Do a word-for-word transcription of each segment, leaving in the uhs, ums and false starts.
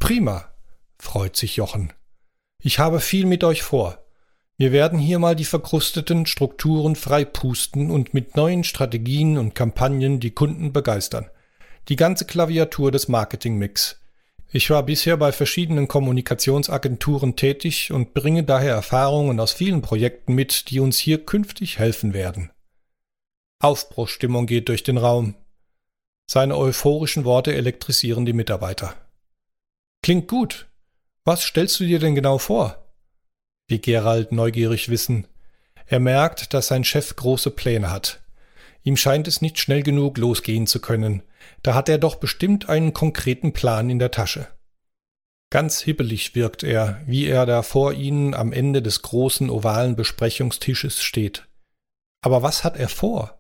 Prima, freut sich Jochen. Ich habe viel mit euch vor. Wir werden hier mal die verkrusteten Strukturen freipusten und mit neuen Strategien und Kampagnen die Kunden begeistern. Die ganze Klaviatur des Marketingmix. Ich war bisher bei verschiedenen Kommunikationsagenturen tätig und bringe daher Erfahrungen aus vielen Projekten mit, die uns hier künftig helfen werden. Aufbruchsstimmung geht durch den Raum. Seine euphorischen Worte elektrisieren die Mitarbeiter. Klingt gut. Was stellst du dir denn genau vor? Wie Gerald neugierig wissen. Er merkt, dass sein Chef große Pläne hat. Ihm scheint es nicht schnell genug losgehen zu können. Da hat er doch bestimmt einen konkreten Plan in der Tasche. Ganz hibbelig wirkt er, wie er da vor ihnen am Ende des großen ovalen Besprechungstisches steht. Aber was hat er vor?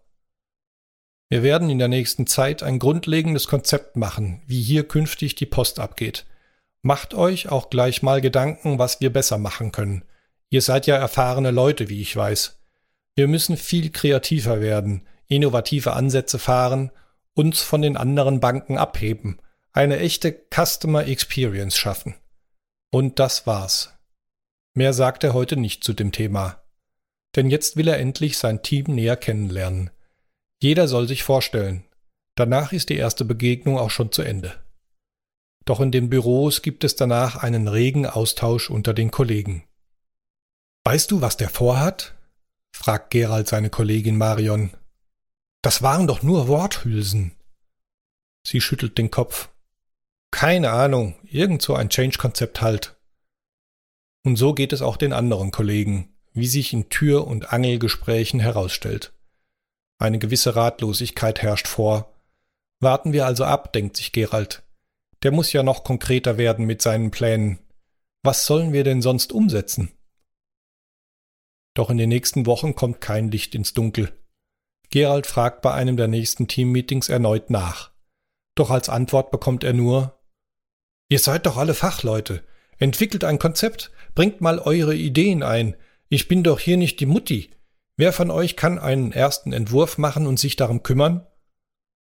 Wir werden in der nächsten Zeit ein grundlegendes Konzept machen, wie hier künftig die Post abgeht. Macht euch auch gleich mal Gedanken, was wir besser machen können. Ihr seid ja erfahrene Leute, wie ich weiß. Wir müssen viel kreativer werden, innovative Ansätze fahren, uns von den anderen Banken abheben, eine echte Customer Experience schaffen. Und das war's. Mehr sagt er heute nicht zu dem Thema. Denn jetzt will er endlich sein Team näher kennenlernen. Jeder soll sich vorstellen. Danach ist die erste Begegnung auch schon zu Ende. Doch in den Büros gibt es danach einen regen Austausch unter den Kollegen. »Weißt du, was der vorhat?« fragt Gerald seine Kollegin Marion. »Das waren doch nur Worthülsen.« Sie schüttelt den Kopf. »Keine Ahnung, irgend so ein Change-Konzept halt.« Und so geht es auch den anderen Kollegen, wie sich in Tür- und Angelgesprächen herausstellt. Eine gewisse Ratlosigkeit herrscht vor. Warten wir also ab, denkt sich Gerald. Der muss ja noch konkreter werden mit seinen Plänen. Was sollen wir denn sonst umsetzen? Doch in den nächsten Wochen kommt kein Licht ins Dunkel. Gerald fragt bei einem der nächsten Teammeetings erneut nach. Doch als Antwort bekommt er nur: »Ihr seid doch alle Fachleute. Entwickelt ein Konzept, bringt mal eure Ideen ein. Ich bin doch hier nicht die Mutti. Wer von euch kann einen ersten Entwurf machen und sich darum kümmern?«